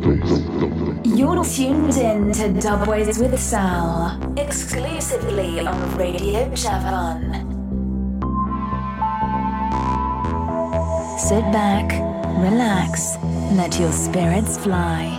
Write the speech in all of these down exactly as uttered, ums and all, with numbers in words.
You're tuned in to Dubways with Sal, exclusively on Radio Javan. Sit back, relax, let your spirits fly.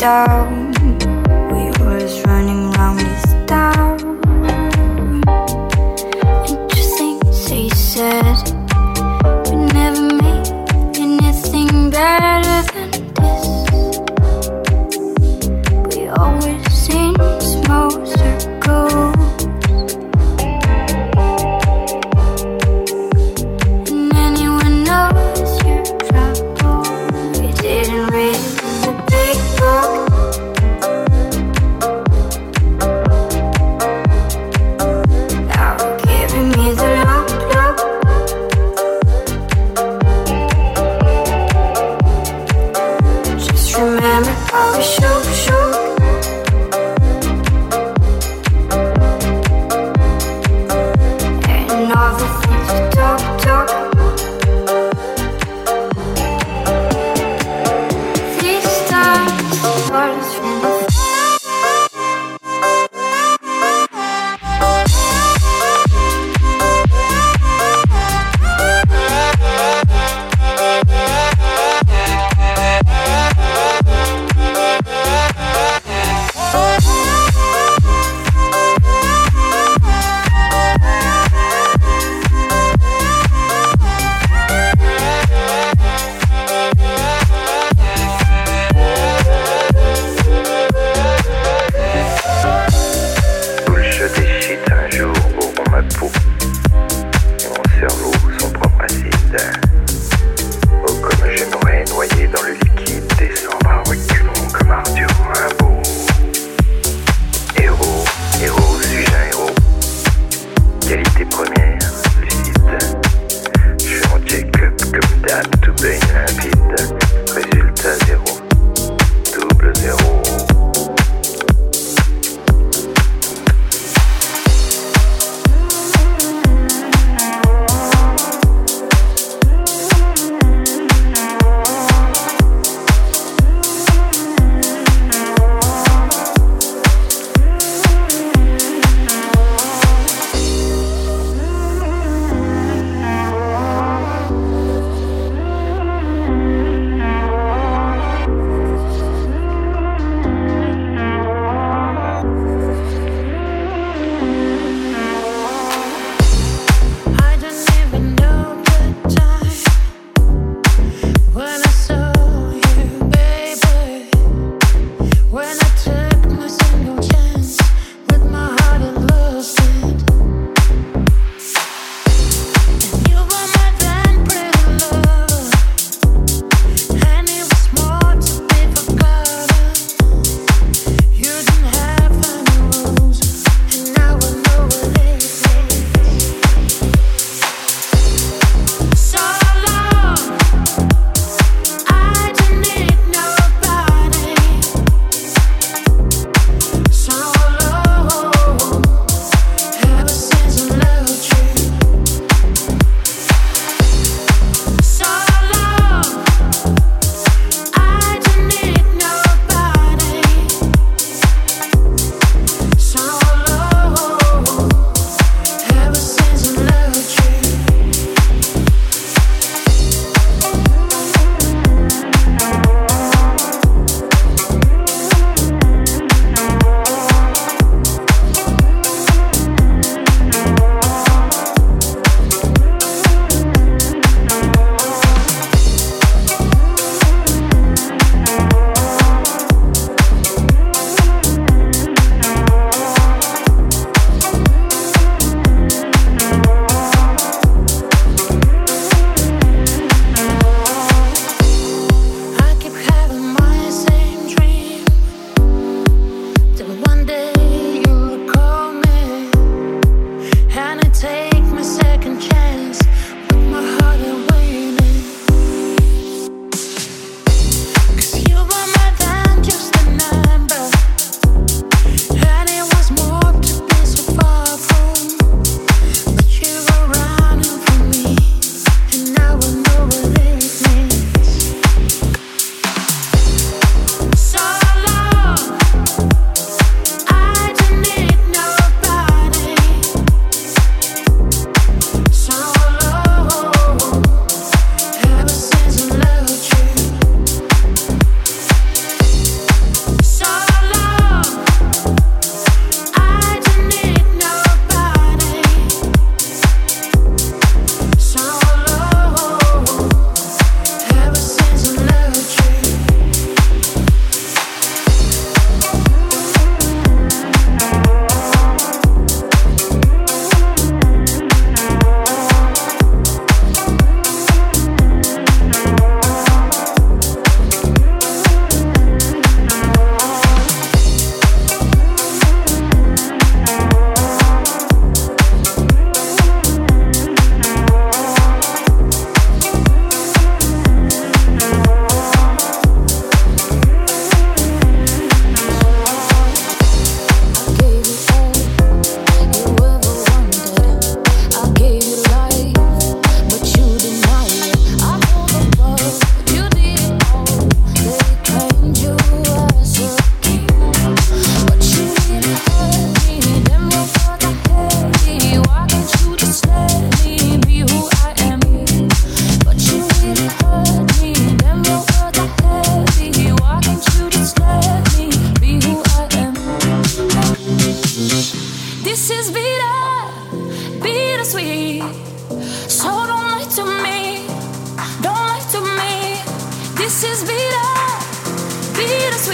down. We was running round this town.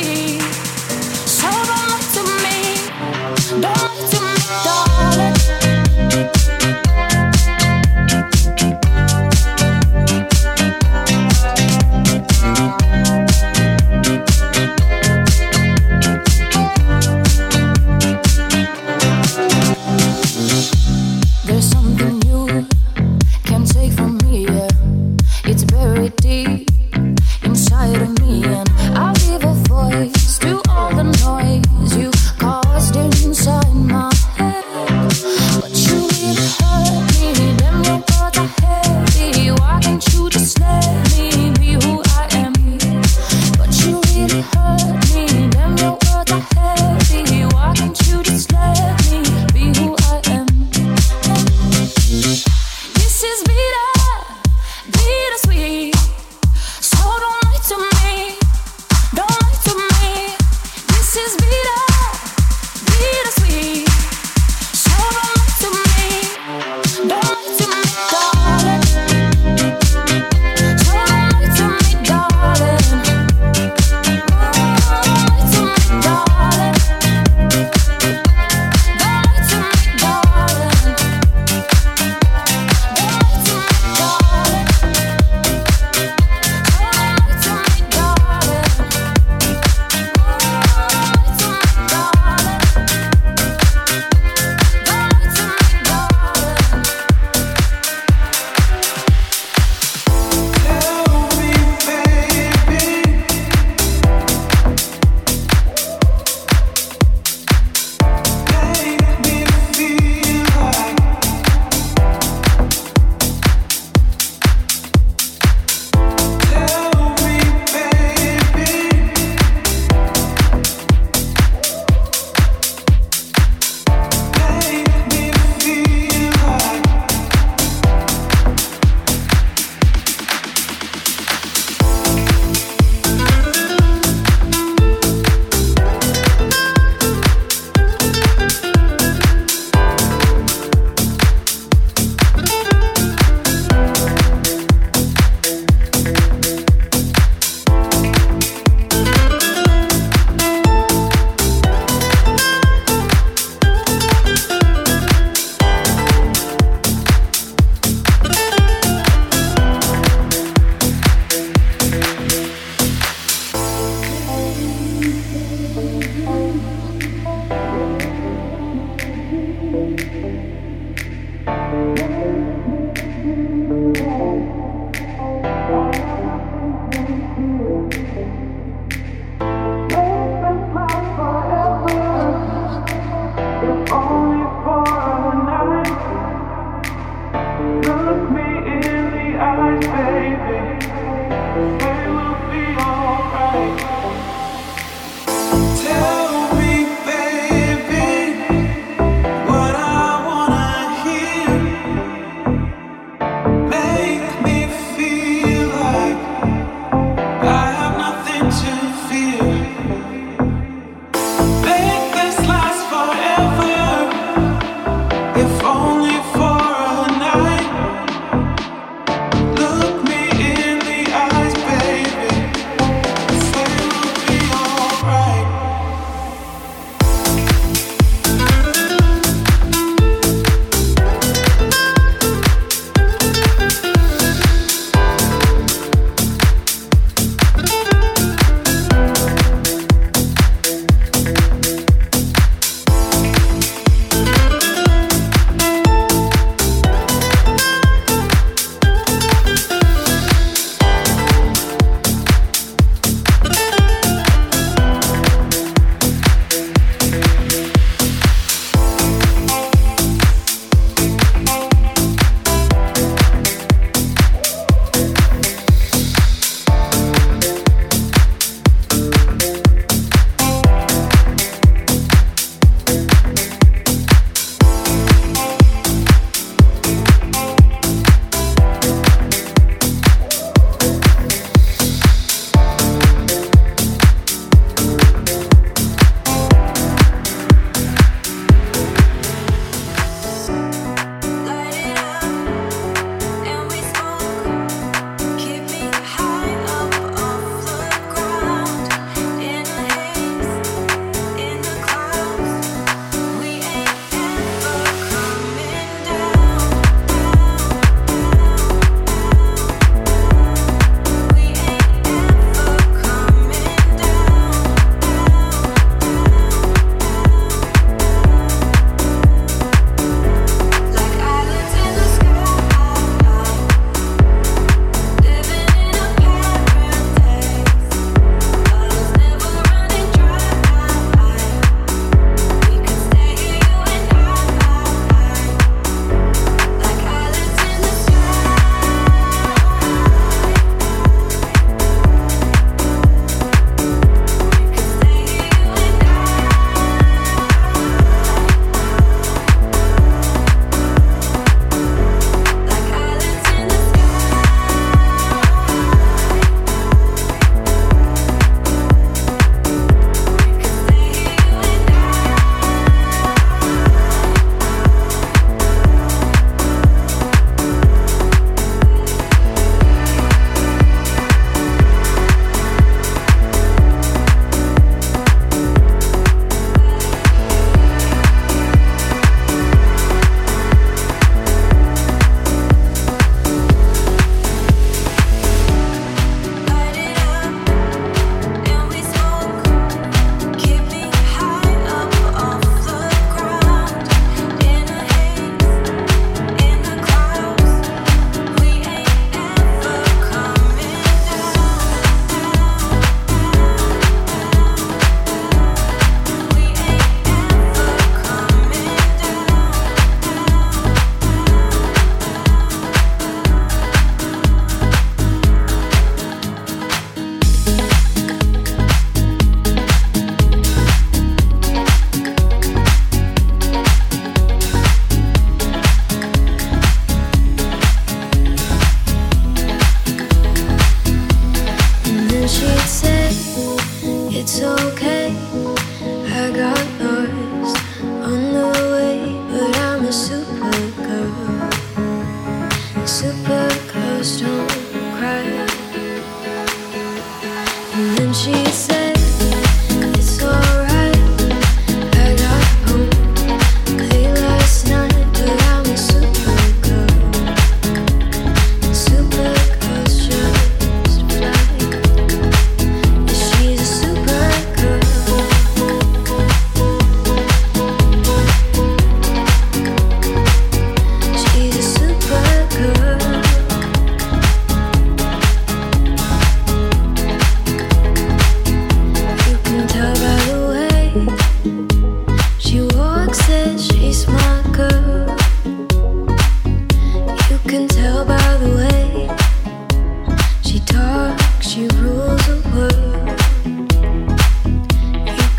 Inside of me, and I'll give a voice to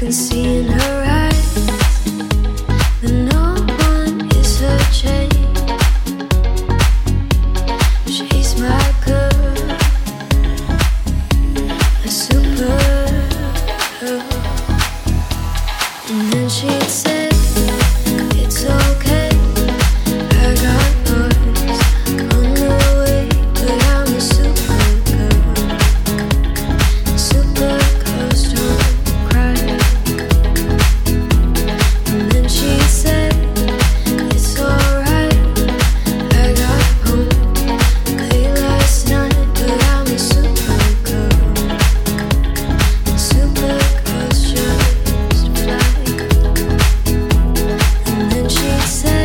Said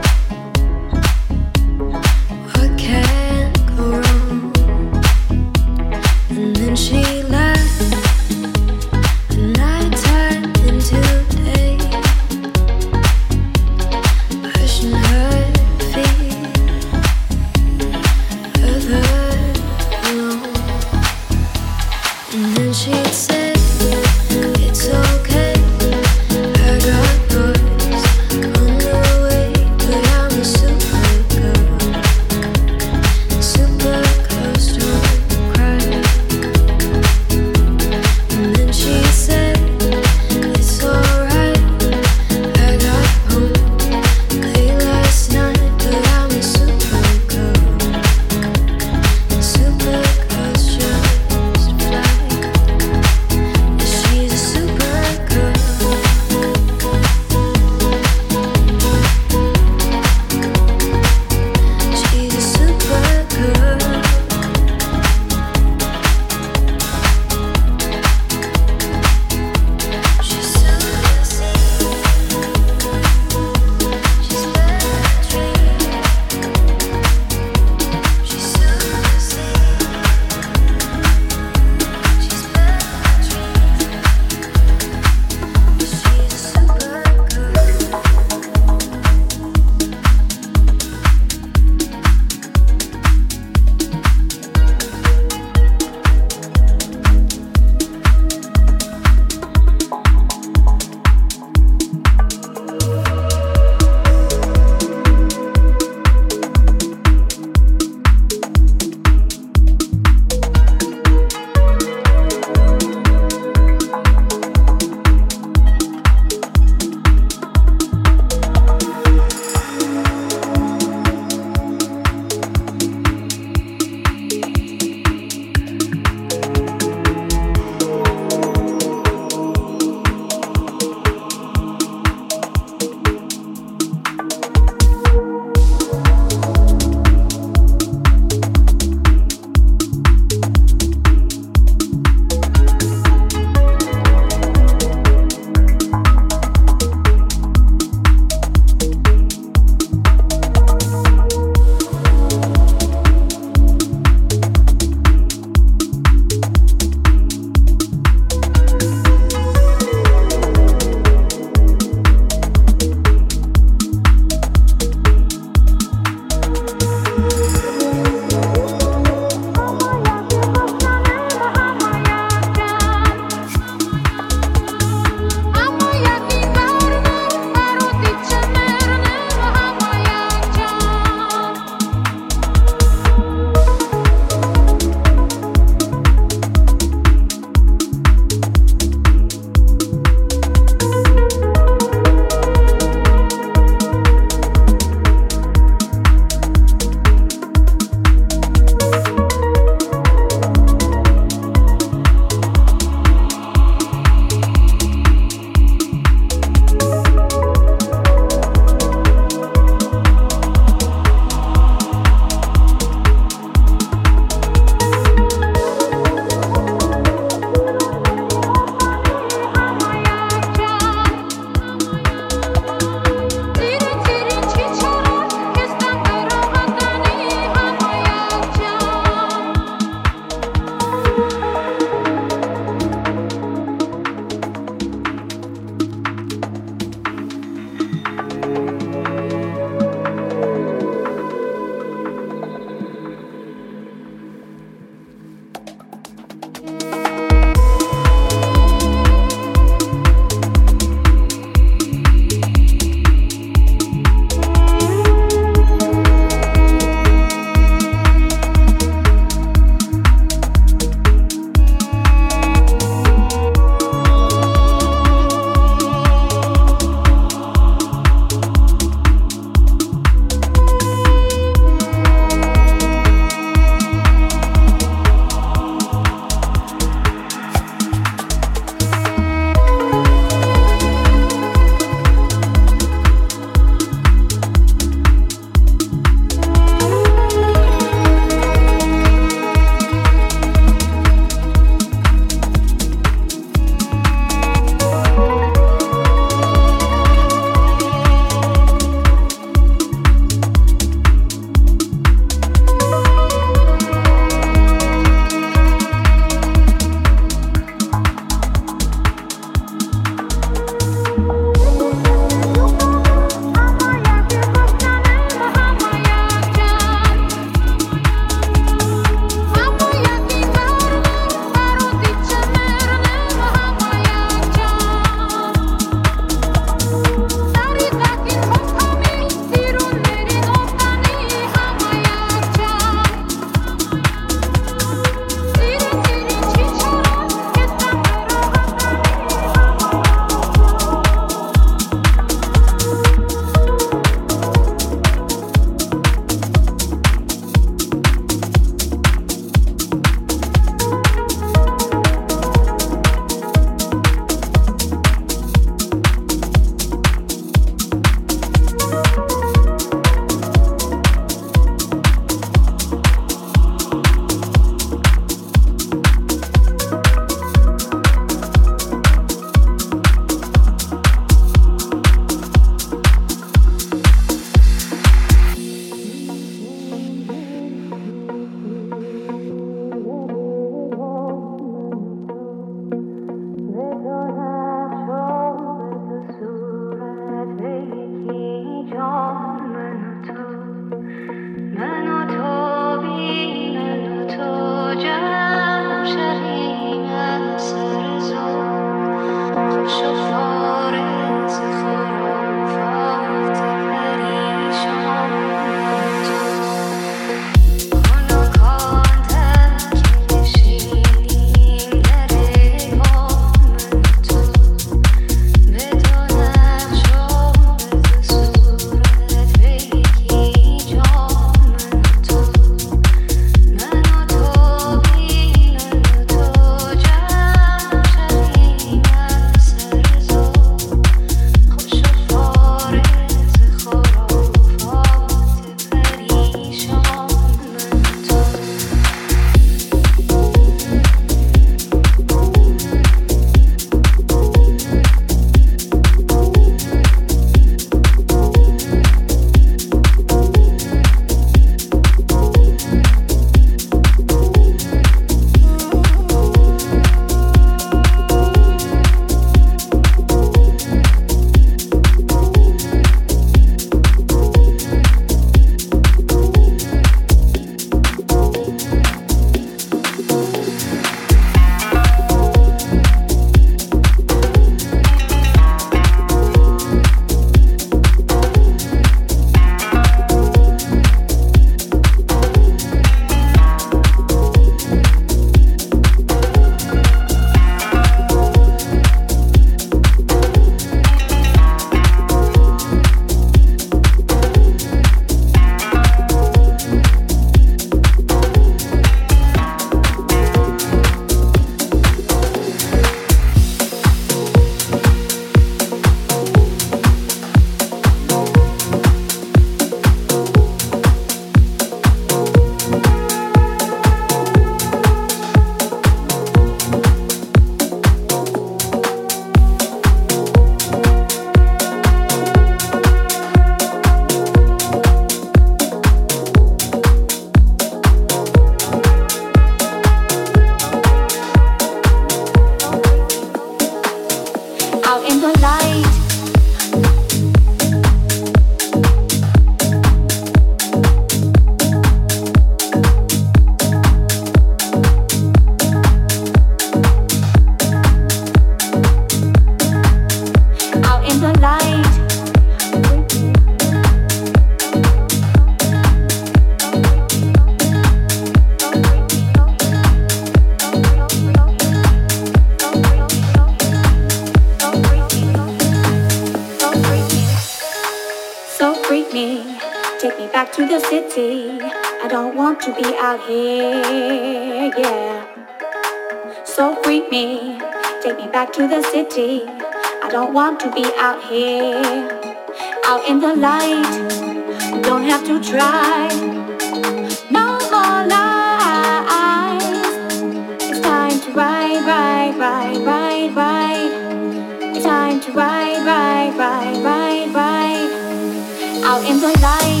city. I don't want to be out here, yeah. So free me, take me back to the city. I don't want to be out here, out in the light. Don't have to try, no more lies. It's time to ride, ride, ride, ride, ride. It's time to ride, ride, ride, ride, ride. Out in the light.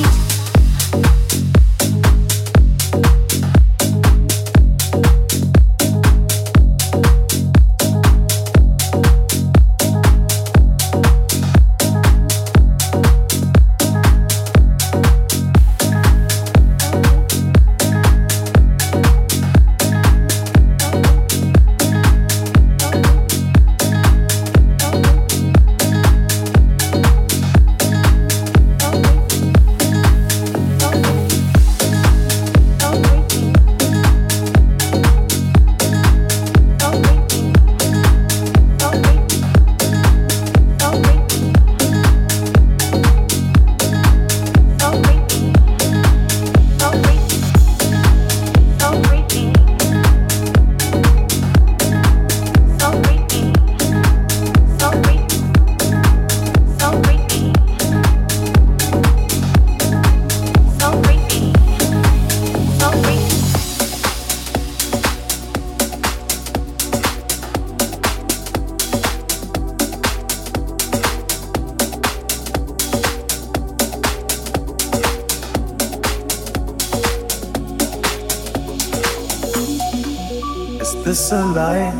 This a lie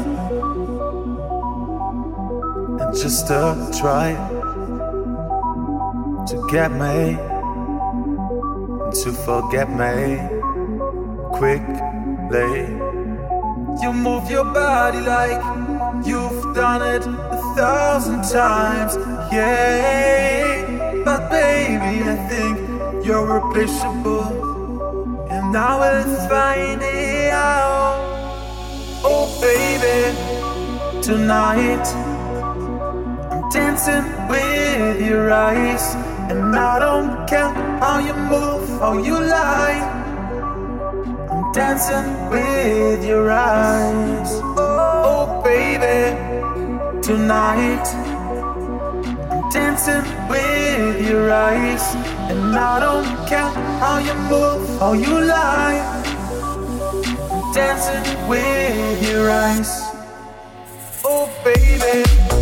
and just a try to get me and to forget me quickly. You move your body like you've done it a thousand times, yeah. But baby, I think you're replaceable, and I will find it out. Oh baby, tonight I'm dancing with your eyes, and I don't care how you move, how you lie. I'm dancing with your eyes. Oh baby, tonight I'm dancing with your eyes, and I don't care how you move, how you lie. Dancing with your eyes. Oh baby.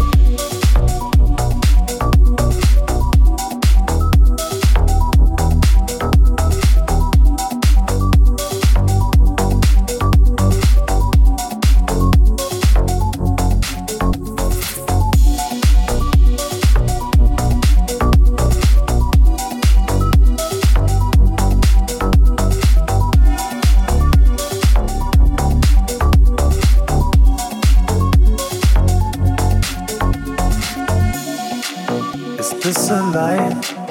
This a lie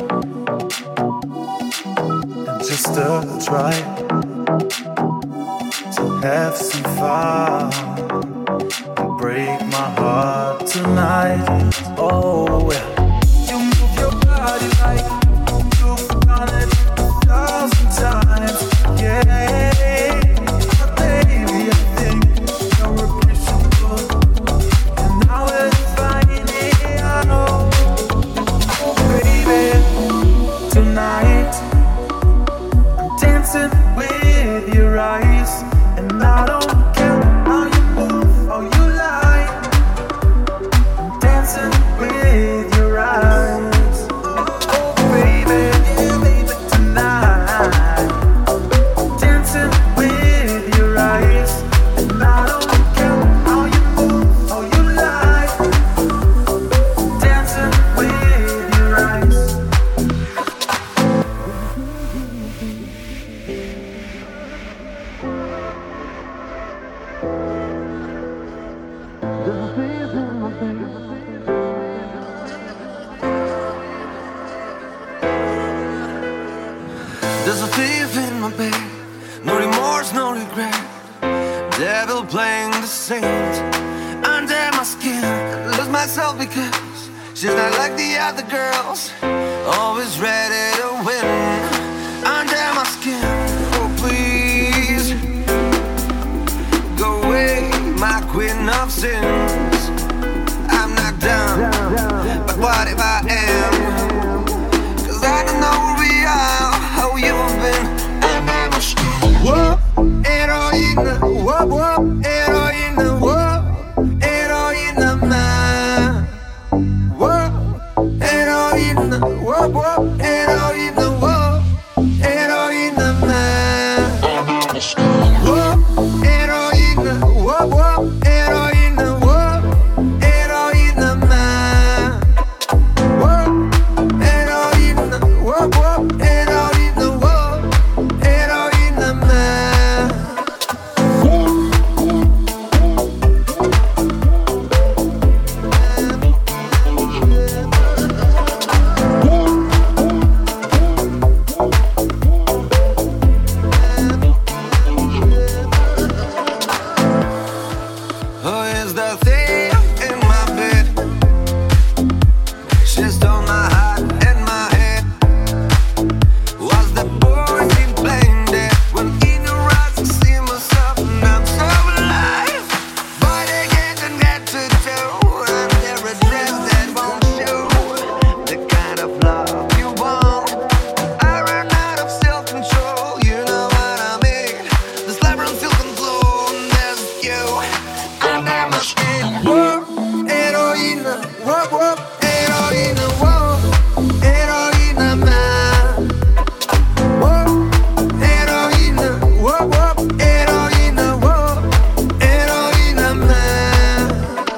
and just a try to have some fun and break my heart tonight. Oh, you move your body like you've done it a thousand times, yeah. But baby, I think you're replaceable, and I will find it out. Tonight, I'm dancing with your eyes, and I don't care how you move, how you lie. I'm dancing with your eyes. Oh baby, yeah baby, tonight, I'm dancing with your eyes, and I don't care how you move, how you lie. I'm dancing with your eyes. There's a thief in my bed, no remorse, no regret. Devil playing the saint under my skin. I lose myself because she's not like the other girls, always ready to win. Under my since I'm not done, but what if I am? Cause I don't know where we are, how you've been, and I'm a whoa, heroina, whoa, whoa, heroina, whoa, heroina, man. Whoa, heroina, whoa, whoa, heroina, whoa, heroina, man. Whoa, heroina, whoa, whoa, heroina, whoa, heroina, man. Whoa, heroina, whoa, whoa, heroina, whoa, heroina, man. Who is the thief in my bed? She stole my heart and my head. Was the boy been playing dead? When in your eyes I see myself and I'm so alive. But I can't get to do. I'm there a dress that won't show the kind of love you want. I ran out of self-control, you know what I mean. This labyrinth still can flow, and there's you. And I'm a skin. Whoa, heroina, whoa, whoa, heroina, whoa, heroina, man. Whoa, heroina, whoa, whoa, heroina, whoa, heroina, man.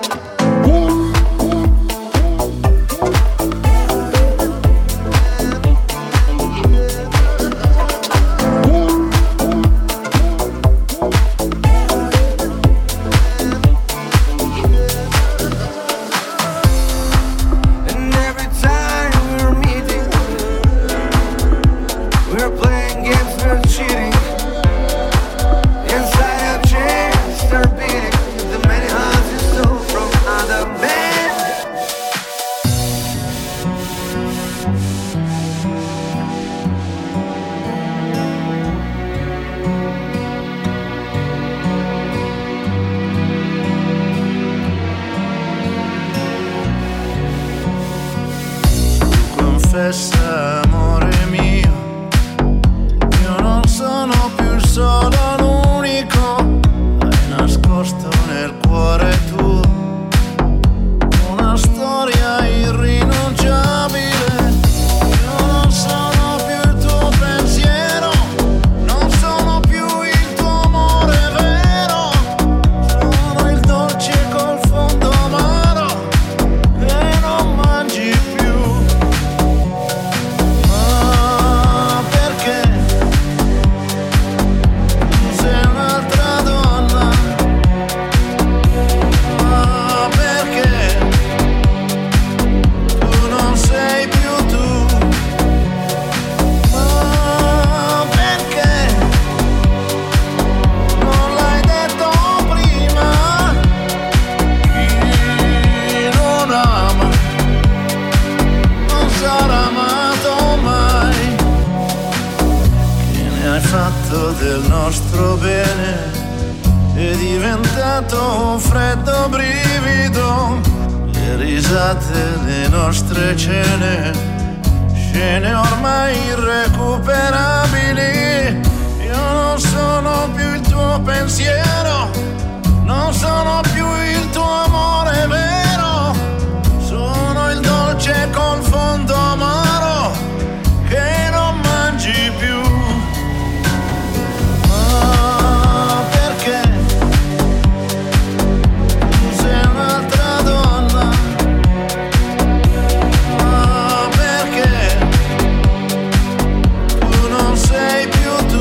And every time we're meeting, we're playing games, we're cheating. Inside our chairs start beating the many hearts you stole from other men. Confessa, amore mio, io non sono più il solo, l'unico. Hai nascosto nel cuore tuo una storia irrinunciabile. Io non sono più il tuo pensiero, non sono più il tuo amore vero. Sono il dolce col fondo amaro che non mangi più. Ma perché tu sei un'altra donna? Ma perché tu non sei più tu? Ma perché non l'hai detto prima? Chi non ama non sarà amato mai. Che ne hai fatto del nostro bene? È diventato un freddo brivido. Le risate, le nostre cene, scene ormai irrecuperabili. Io non sono più il tuo pensiero, non sono più il tuo amore vero. Sono il dolce col fondo amaro che non mangi più. Ma perché tu sei un'altra donna? Ma perché tu non sei più tu?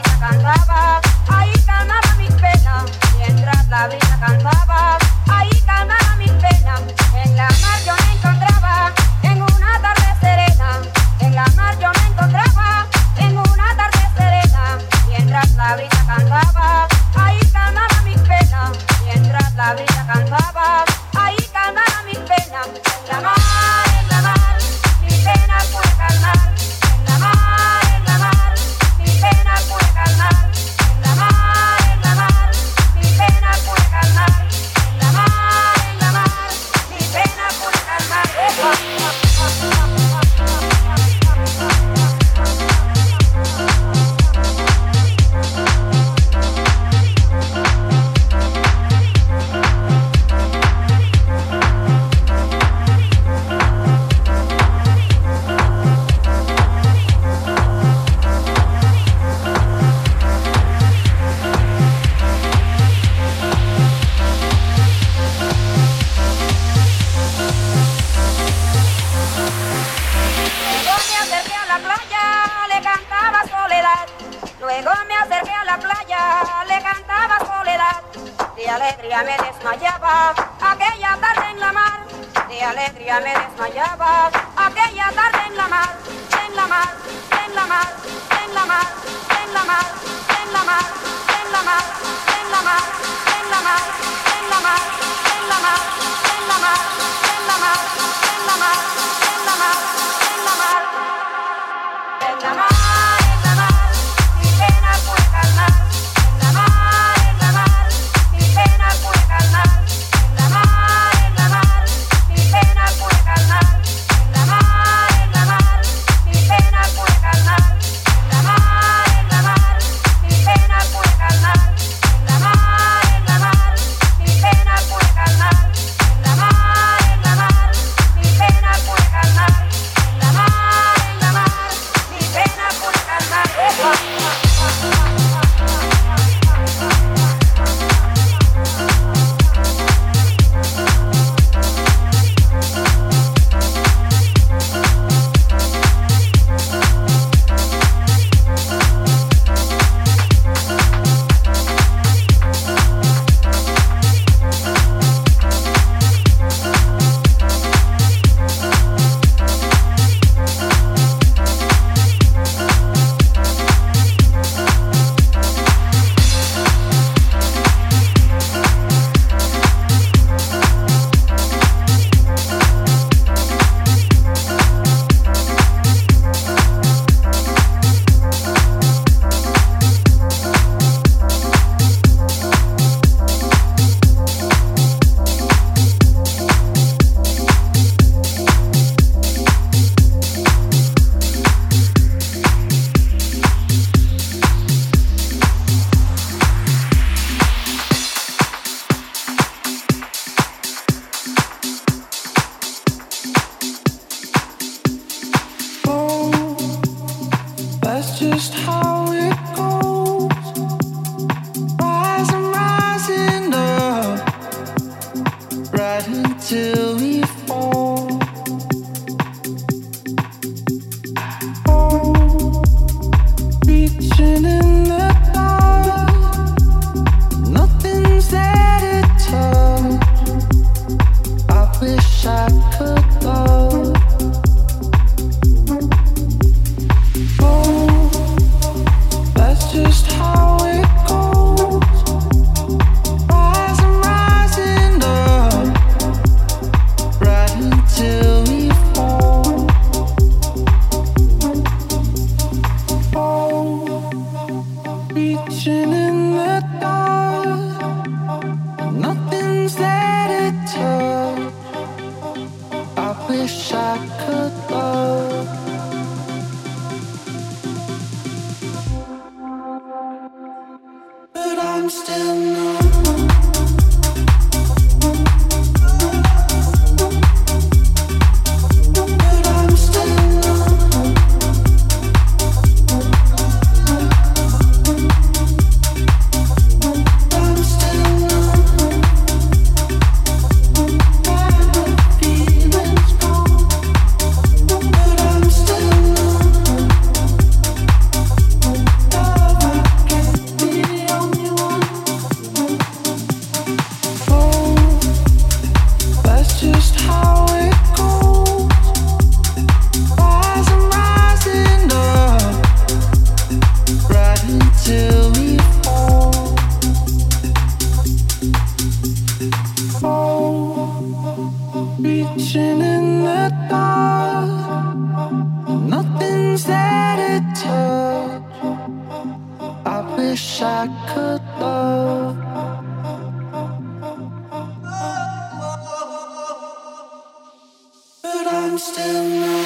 brisa cantaba, ahí calmaba mis penas, mientras la brisa cantaba, ahí calmaba mis penas. En la mar yo me encontraba, en una tarde serena, en la mar yo me encontraba, en una tarde serena, mientras la brisa cantaba, ahí calmaba mis penas, mientras la brisa cantaba, ahí calmaba mis penas. En la mar, en la mar, mi pena puede calmar, en la mar, en la mar, mi pena puede calmar, en la mar, en la mar, mi pena puede calmar, en la mar, en la mar, mi pena puede calmar. Luego me acerqué a la playa, le cantaba soledad. De alegría me desmayaba, aquella tarde en la mar. De alegría me desmayaba, aquella tarde en la mar. En la mar, en la mar, en la mar, en la mar, en la mar, en la mar, en la mar, en la mar, en la mar, en la mar, en la mar, en la mar, en la mar, en la mar, en la mar, en la mar. wish I could love. But I'm still not.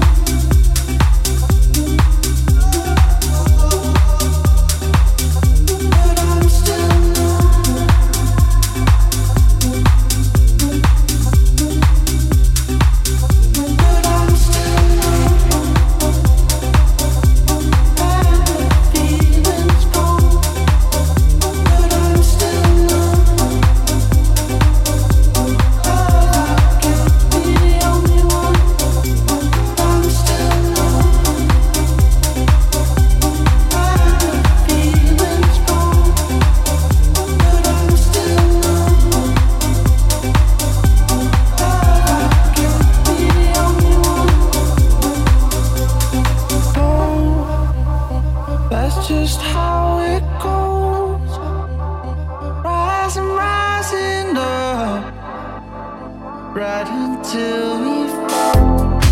Just how it goes, rising, rising up, right until we fall.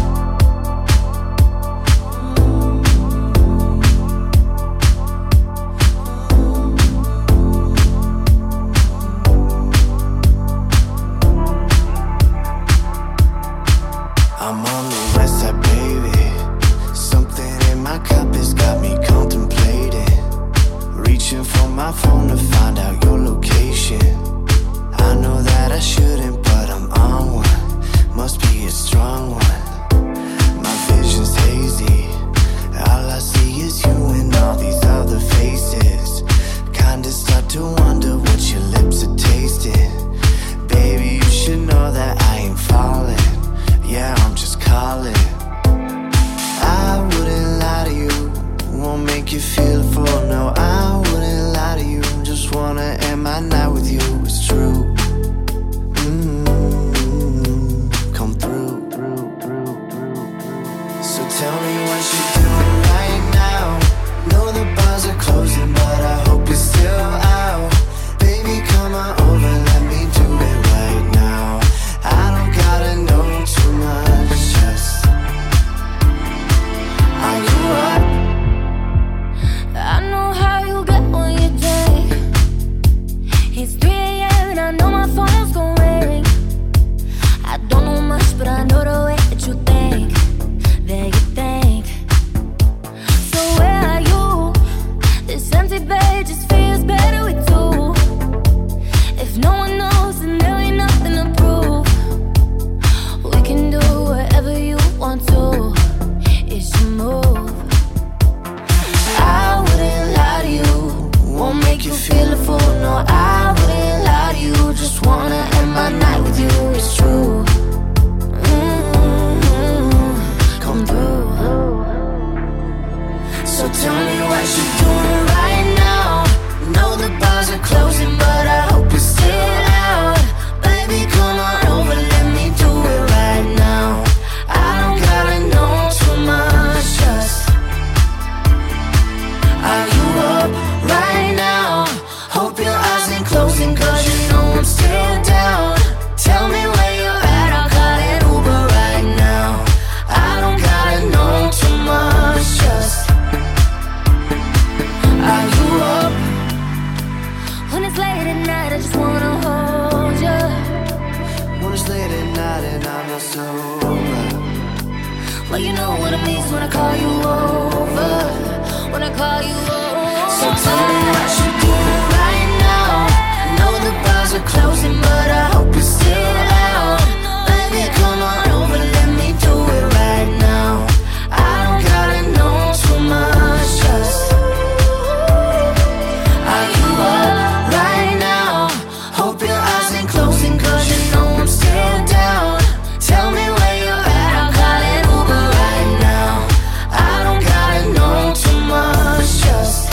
I'm on the west side, baby. Something in my cup has got me contemplating. Reaching for my phone to find out your location. I know that I shouldn't, but I'm on one. Must be a strong one. My vision's hazy. All I see is you and all these other faces. Kinda start to wonder what your lips are tasting. Baby, you should know that I ain't falling. Yeah, I'm just calling. I wouldn't lie to you. Won't make you feel full, no, I wouldn't lie to you. Just wanna end my night with you, it's true. Mm-hmm. Come through. So tell me what you're doing right now. Know the bars are closing, but I hope you're still out. Baby, come on over, let me do it right now. I don't gotta know too much, just are you up? I know how you get when you drink. It's three a m and I know my phone's gon' ring. I don't know much, but I know the way that you think, that you think. So where are you? This empty bed just feels better with two. If no one knows, then there ain't nothing to prove. We can do whatever you want to. It's your move. I wouldn't lie to you. Won't make you feel a fool. No, I wouldn't lie to you. Just wanna end my night with you. It's true. Mm-hmm. Come through. So tell me what you're doing right now. Know the bars are closing, but I hope you're still out. Baby, come on over, let me do it right now. I don't gotta know too much, just are you up right now? Hope your eyes ain't closing, cause you know I'm still down. Tell me where you're at, I'll call an Uber right now. I don't gotta know too much, just are you up? When it's late at night, I just wanna hold you. When it's late at night and I'm not sober. Well, you know what it means when I call you over. When I call you over. So tell me what you're doing right now. I know the bars are closing, but I hope you're still out. Baby, come on over, let me do it right now. I don't gotta know too much, just are you up right now? Hope your eyes ain't closing, cause you know I'm still down. Tell me where you're at, I'll call an Uber right now. I don't gotta know too much, just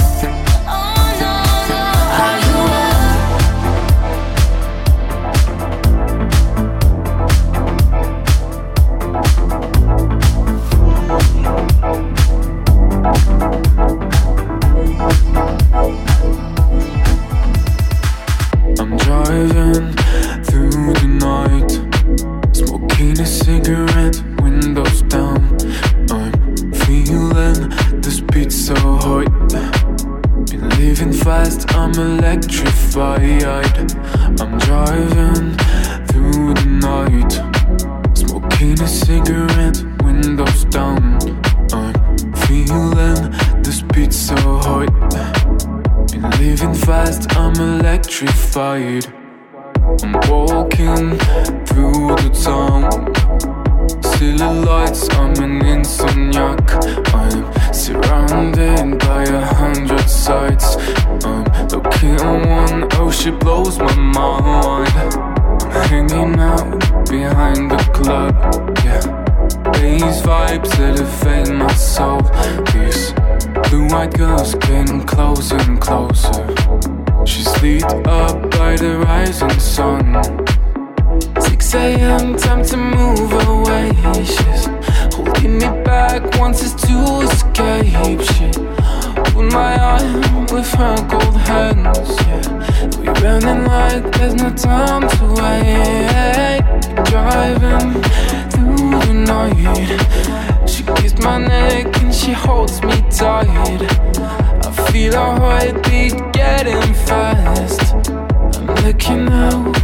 living fast, I'm electrified. I'm driving through the night, smoking a cigarette, windows down. I'm feeling this beat so hot. Been living fast, I'm electrified. I'm walking through the town, silly lights, I'm an insomniac. I'm surrounded by a hundred sights. I'm looking at one, oh she blows my mind. I'm hanging out behind the club, yeah. These vibes elevate my soul. These blue-eyed girls getting closer and closer. She's lit up by the rising sun. six a.m. time to move away. She's holding me back, wants us to escape. She put my arm with her cold hands, yeah. We running like there's no time to wait. Driving through the night, she kissed my neck and she holds me tight. I feel her heartbeat getting fast. I'm looking out.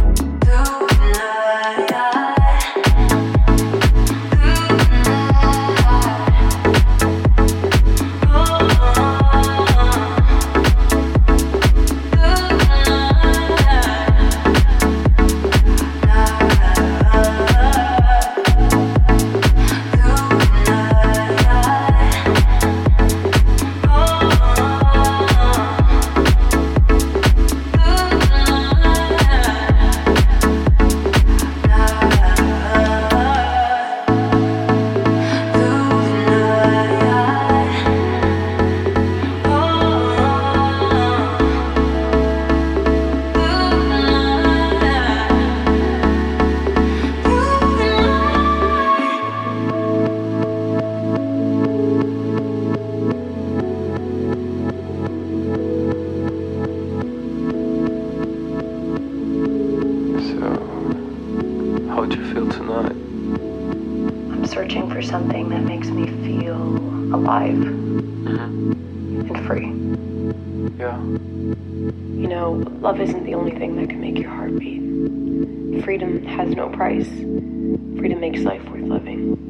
Love isn't the only thing that can make your heart beat. Freedom has no price. Freedom makes life worth living.